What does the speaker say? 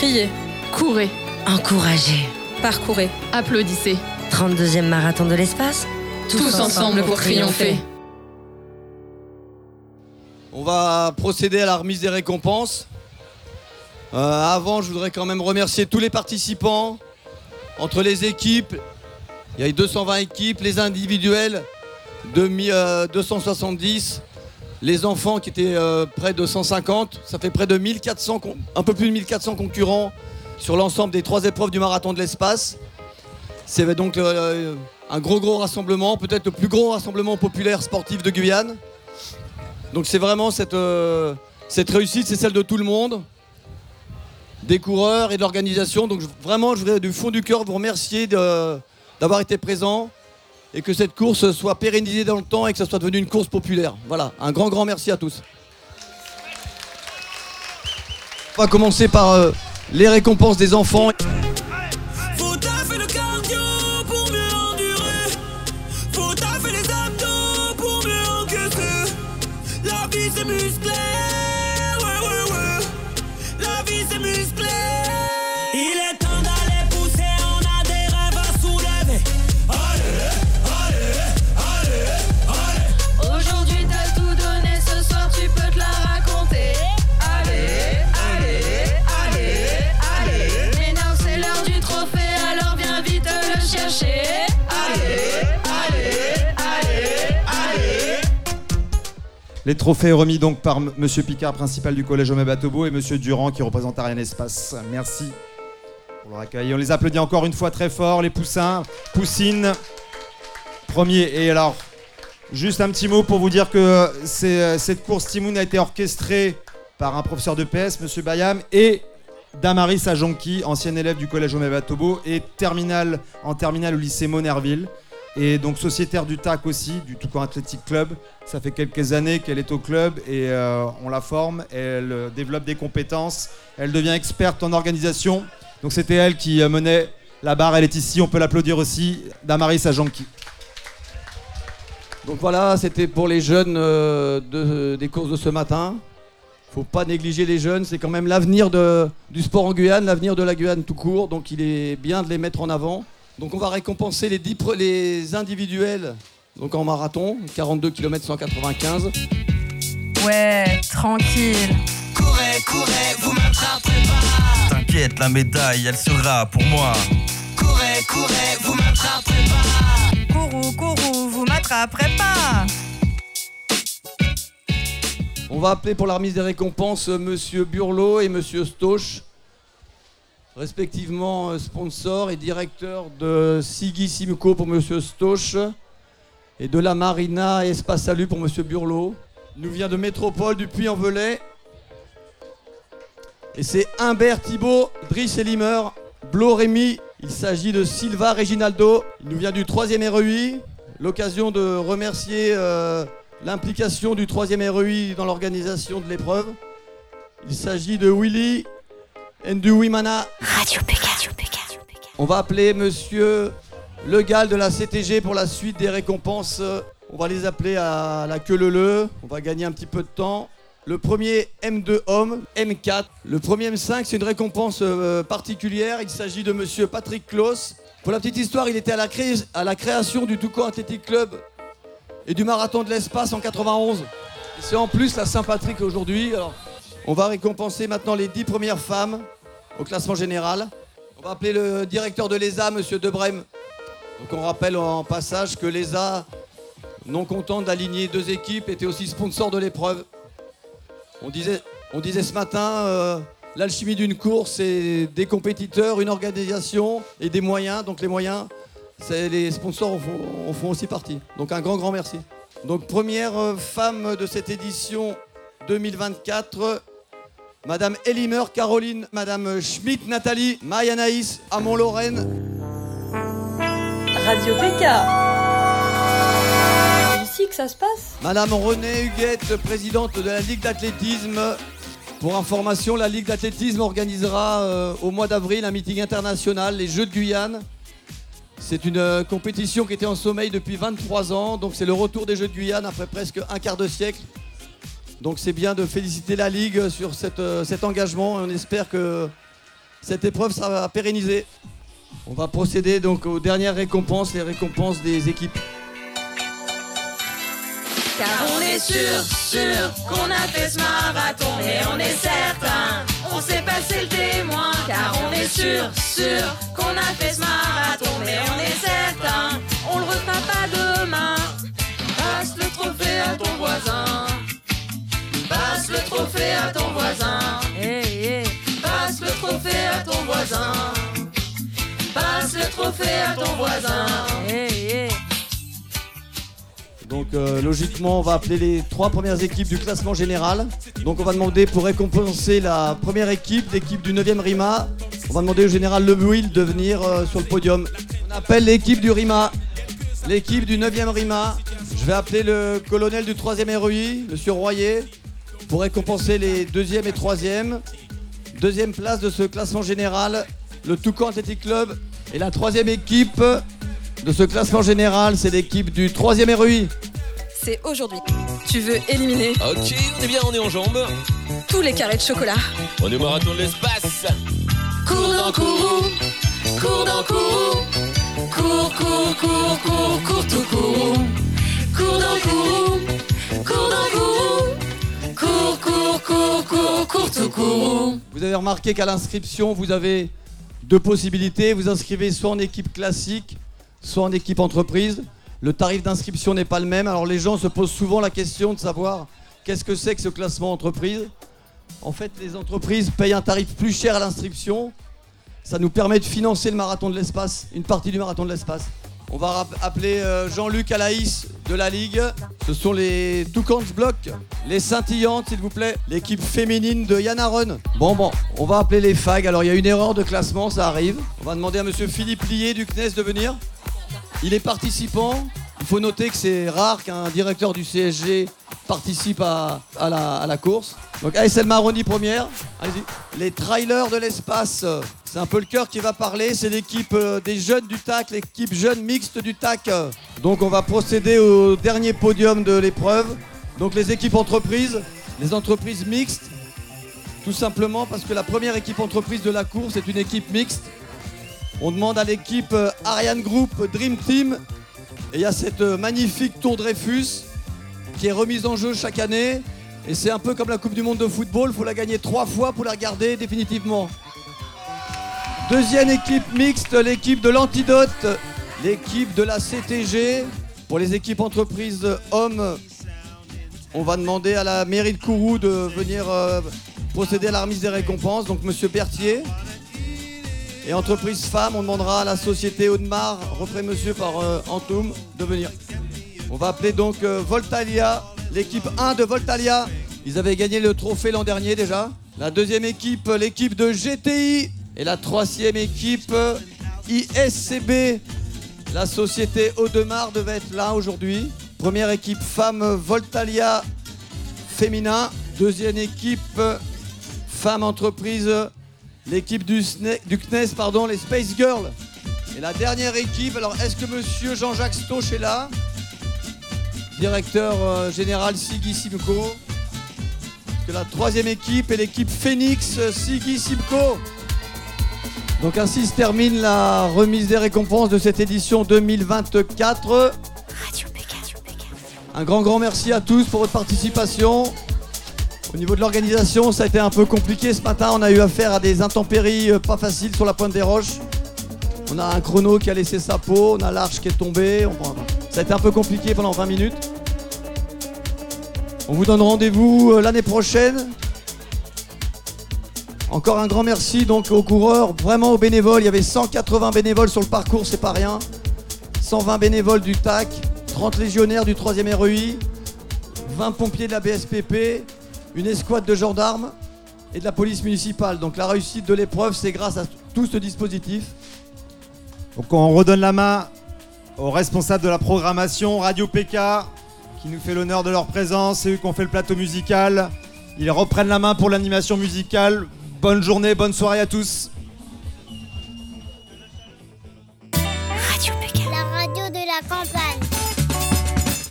Criez, Courez, Encouragez. parcourez. applaudissez. 32e marathon de l'espace. Tous ensemble pour triompher. On va procéder à la remise des récompenses. Avant, je voudrais quand même remercier tous les participants. Entre les équipes, il y a eu 220 équipes, les individuels, 270, les enfants qui étaient près de 150. Ça fait près de 1400, un peu plus de 1400 concurrents sur l'ensemble des 3 épreuves du marathon de l'espace. C'est donc un gros rassemblement, peut-être le plus gros rassemblement populaire sportif de Guyane. Donc c'est vraiment cette réussite, c'est celle de tout le monde, des coureurs et de l'organisation. Donc vraiment, je voudrais du fond du cœur vous remercier d'avoir été présent et que cette course soit pérennisée dans le temps et que ça soit devenu une course populaire. Voilà, un grand merci à tous. On va commencer par les récompenses des enfants. Faut taffer le cardio pour mieux endurer. Faut taffer les abdos pour mieux encaisser. La vie c'est musclé, ouais. La vie c'est musclé. Il est temps d'aller pousser, on a des rêves à soulever. Allez. Aujourd'hui t'as tout donné, ce soir tu peux te la raconter. Allez. Maintenant c'est l'heure du trophée, alors viens vite le chercher. Allez. Les trophées remis donc par Monsieur Picard, principal du collège Homais Batobo, et Monsieur Durand qui représente Ariane Espace. Merci pour leur accueil. On les applaudit encore une fois très fort, les poussins, poussines. Premier. Et alors, juste un petit mot pour vous dire que cette course Timoun a été orchestrée par un professeur de PS, Monsieur Bayam, et Damaris Ajonki, ancienne élève du collège Homais Batobo et en terminale au lycée Monerville. Et donc sociétaire du TAC aussi, du Toucan Athletic Club. Ça fait quelques années qu'elle est au club et on la forme. Elle développe des compétences. Elle devient experte en organisation. Donc c'était elle qui menait la barre. Elle est ici, on peut l'applaudir aussi. Damaris Ajonki. Donc voilà, c'était pour les jeunes des courses de ce matin. Faut pas négliger les jeunes, c'est quand même l'avenir du sport en Guyane, l'avenir de la Guyane tout court. Donc il est bien de les mettre en avant. Donc on va récompenser les individuels donc en marathon, 42 km 195. Ouais, tranquille. Courez, vous m'attraperez pas. T'inquiète, la médaille, elle sera pour moi. Courez, vous m'attraperez pas. Courou, vous m'attraperez pas. On va appeler pour la remise des récompenses Monsieur Burlot et Monsieur Stoch, respectivement sponsor et directeur de Sigui Simco pour Monsieur Stoch et de la Marina et Espace Salut pour Monsieur Burlot. Il nous vient de Métropole du Puy-en-Velay. Et c'est Humbert Thibault, Driss Elimer, Blo Rémy. Il s'agit de Silva Reginaldo. Il nous vient du 3e REI. L'occasion de remercier l'implication du 3e REI dans l'organisation de l'épreuve. Il s'agit de Willy Nduwimana. Radio Pékin. On va appeler Monsieur Le Gall de la CTG pour la suite des récompenses. On va les appeler à la queue leu. On va gagner un petit peu de temps. Le premier M2 homme, M4. Le premier M5, c'est une récompense particulière. Il s'agit de Monsieur Patrick Claus. Pour la petite histoire, il était à la création du Toucan Athletic Club et du marathon de l'espace en 91. Et c'est en plus la Saint-Patrick aujourd'hui. Alors, on va récompenser maintenant les 10 premières femmes au classement général. On va appeler le directeur de l'ESA, Monsieur Debrem. Donc on rappelle en passage que l'ESA, non content d'aligner 2 équipes, était aussi sponsor de l'épreuve. On disait ce matin, l'alchimie d'une course, c'est des compétiteurs, une organisation et des moyens. Donc les moyens, les sponsors en font aussi partie. Donc un grand merci. Donc première femme de cette édition 2024, Madame Elimer Caroline, Madame Schmitt Nathalie, Maïanaïs, Amont-Lorraine. Radio PK. C'est ici que ça se passe. Madame Renée Huguette, présidente de la Ligue d'athlétisme. Pour information, la Ligue d'athlétisme organisera au mois d'avril un meeting international, les Jeux de Guyane. C'est une compétition qui était en sommeil depuis 23 ans, donc c'est le retour des Jeux de Guyane après presque un quart de siècle. Donc c'est bien de féliciter la Ligue sur cet engagement et on espère que cette épreuve sera pérennisée. On va procéder donc aux dernières récompenses, les récompenses des équipes. Car on est sûr qu'on a fait ce marathon. Et on est certain, on sait passer le témoin. Car on est sûr qu'on a fait ce marathon. Mais on est certain, on le refera pas demain. Passe le trophée à ton voisin. Passe le trophée à ton voisin. Passe le trophée à ton voisin. Passe le trophée à ton voisin. Donc logiquement, on va appeler les 3 premières équipes du classement général. Donc on va demander pour récompenser la première équipe, l'équipe du 9e RIMA, on va demander au général Lebouil de venir sur le podium. On appelle l'équipe du RIMA, l'équipe du 9e RIMA. Je vais appeler le colonel du 3e REI, monsieur Royer, pour récompenser les 2e et 3e. Deuxième place de ce classement général, le Toucan Athletic Club. Et la 3e équipe de ce classement général, c'est l'équipe du 3e REI. C'est aujourd'hui. Tu veux éliminer Ok, on est bien, on est en jambes. tous les carrés de chocolat. On est au marathon de l'espace. Cours dans Kourou, cours dans Kourou. Cours, cours, cours, cours, cours tout Kourou. Cours dans Kourou, cours dans Kourou. Cours, cours, cours, cours, cours tout Kourou. Vous avez remarqué qu'à l'inscription, vous avez 2 possibilités. Vous inscrivez soit en équipe classique, soit en équipe entreprise. Le tarif d'inscription n'est pas le même. Alors les gens se posent souvent la question de savoir qu'est-ce que c'est que ce classement entreprise. En fait, les entreprises payent un tarif plus cher à l'inscription. Ça nous permet de financer le marathon de l'espace, une partie du marathon de l'espace. On va appeler Jean-Luc Alaïs de la Ligue. Ce sont les Toucans Bloc, les Scintillantes, s'il vous plaît. L'équipe féminine de Yana Run. Bon, on va appeler les FAG. Alors, il y a une erreur de classement, ça arrive. On va demander à monsieur Philippe Lié du CNES de venir. Il est participant. Il faut noter que c'est rare qu'un directeur du CSG participe à la course. Donc ASL Maroni première. Allez-y. Les trailers de l'espace. C'est un peu le cœur qui va parler. C'est l'équipe des jeunes du TAC, l'équipe jeune mixte du TAC. Donc on va procéder au dernier podium de l'épreuve. Donc les équipes entreprises, les entreprises mixtes. Tout simplement parce que la première équipe entreprise de la course est une équipe mixte. On demande à l'équipe Ariane Group Dream Team. Et il y a cette magnifique Tour Dreyfus qui est remise en jeu chaque année. Et c'est un peu comme la Coupe du Monde de football, il faut la gagner 3 fois pour la regarder définitivement. Deuxième équipe mixte, l'équipe de l'Antidote, l'équipe de la CTG. Pour les équipes entreprises hommes, on va demander à la mairie de Kourou de venir procéder à la remise des récompenses. Donc monsieur Berthier. Et entreprise femmes, on demandera à la société Audemars, repris monsieur par Antoum, de venir. On va appeler donc Voltalia, l'équipe 1 de Voltalia. Ils avaient gagné le trophée l'an dernier déjà. La deuxième équipe, l'équipe de GTI. Et la 3e équipe, ISCB. La société Audemars devait être là aujourd'hui. Première équipe femme Voltalia féminin. Deuxième équipe femme entreprise. L'équipe du CNES, pardon, les Space Girls. Et la dernière équipe, alors est-ce que monsieur Jean-Jacques Stoch est là? Directeur général Sigui Simco. Parce que la 3e équipe est l'équipe Phoenix Sigui Simco. Donc ainsi se termine la remise des récompenses de cette édition 2024. Un grand merci à tous pour votre participation. Au niveau de l'organisation, ça a été un peu compliqué ce matin. On a eu affaire à des intempéries pas faciles sur la pointe des roches. On a un chrono qui a laissé sa peau, on a l'arche qui est tombée. Ça a été un peu compliqué pendant 20 minutes. On vous donne rendez-vous l'année prochaine. Encore un grand merci donc aux coureurs, vraiment aux bénévoles. Il y avait 180 bénévoles sur le parcours, c'est pas rien. 120 bénévoles du TAC, 30 légionnaires du 3e REI, 20 pompiers de la BSPP, une escouade de gendarmes et de la police municipale. Donc la réussite de l'épreuve, c'est grâce à tout ce dispositif. Donc on redonne la main aux responsables de la programmation Radio PK qui nous fait l'honneur de leur présence. C'est eux qui ont fait le plateau musical. Ils reprennent la main pour l'animation musicale. Bonne journée, bonne soirée à tous.